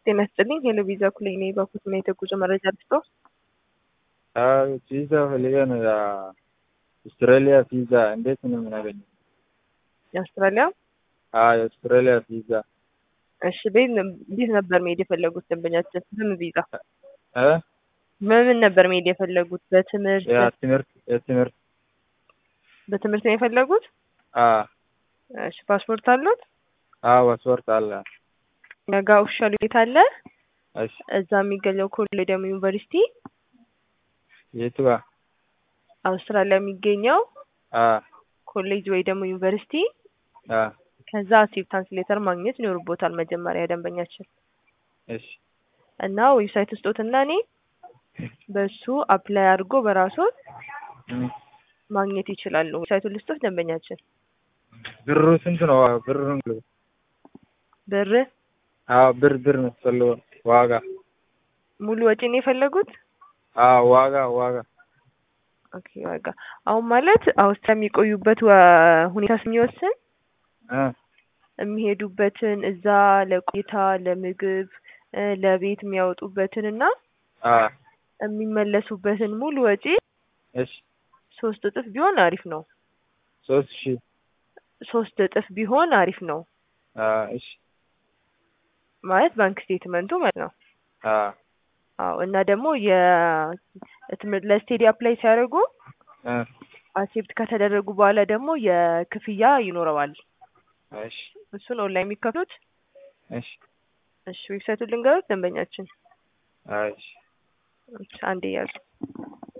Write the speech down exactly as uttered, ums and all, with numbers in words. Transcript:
ጤና ይስጥልኝ ሄሎ ቪዛ ኩሌኔ ባኩት ነው የተጉዞ መረጃ ልስጦ አዎ ቪዛ ፈልገን አውስትራሊያ ቪዛ እንዴት ነው የምናገኘው? የአውስትራሊያ አዎ የአውስትራሊያ ቪዛ እሺ ቤት ነበር መሄድ የፈለጉት ደንበኛችን በምን ቪዛ እ በምን ነበር መሄድ የፈለጉት በትምህርት ያ ትምህርት የትምህርት በትምህርት ነው የፈለጉት? አዎ እሺ ፓስፖርት አሉት? አዎ ፓስፖርት አለ። ነገ ኦፊሻል ቤት አለ። እሺ እዛ የሚገኘው ኮሌጅ ደግሞ ዩኒቨርሲቲ የቱ ጋር? አውስትራሊያ የሚገኘው አዎ ኮሌጅ ወይ ደግሞ ዩኒቨርሲቲ አዎ ከዛ አክሴፕታንስ ሌተር ማግኘት ይኖርቦታል መጀመሪያ ደንበኛችን እሺ እና ዌብሳይት ውስጥና እኔ በሱ አፕላይ አድርጎ በራሱ ማግኘት ይችላሉ። ዌብሳይቱን ልስጥህ ደንበኛችን። ብሩ ስንት ነው? ብሩን ብር አዎ ብር ብር ነው የምትፈልገው ዋጋ ሙሉ ወጪ ነው የፈለጉት? አዎ ዋጋ ዋጋ ኦኬ ዋጋ አሁን ማለት አውስትራሊያ የሚቆዩበት ሁኔታ ስለሚወስን እ የሚሄዱበትን እዛ ለቆይታ ለምግብ ለቤት የሚያወጡበትን እና አ የሚመለሱበትን ሙሉ ወጪ እሺ ሶስት እጥፍ ቢሆን አሪፍ ነው። ሶስት ሺህ ሶስት እጥፍ ቢሆን አሪፍ ነው። አ እሺ ማለት ባንክ ስቴትመንቱ ማለት ነው። አ አዎ እና ደግሞ የ ትምህርት ለስቴዲ አፕላይ ሲያደርጉ እ አክሴፕት ከተደረጉ በኋላ ደግሞ የክፍያ ይኖረዋል። እሺ እሱን ኦንላይን የሚከፍሉት። እሺ እሺ ዌብሳይቱን ልንገሩት ደንበኛችን። እሺ አንዴ ያዙ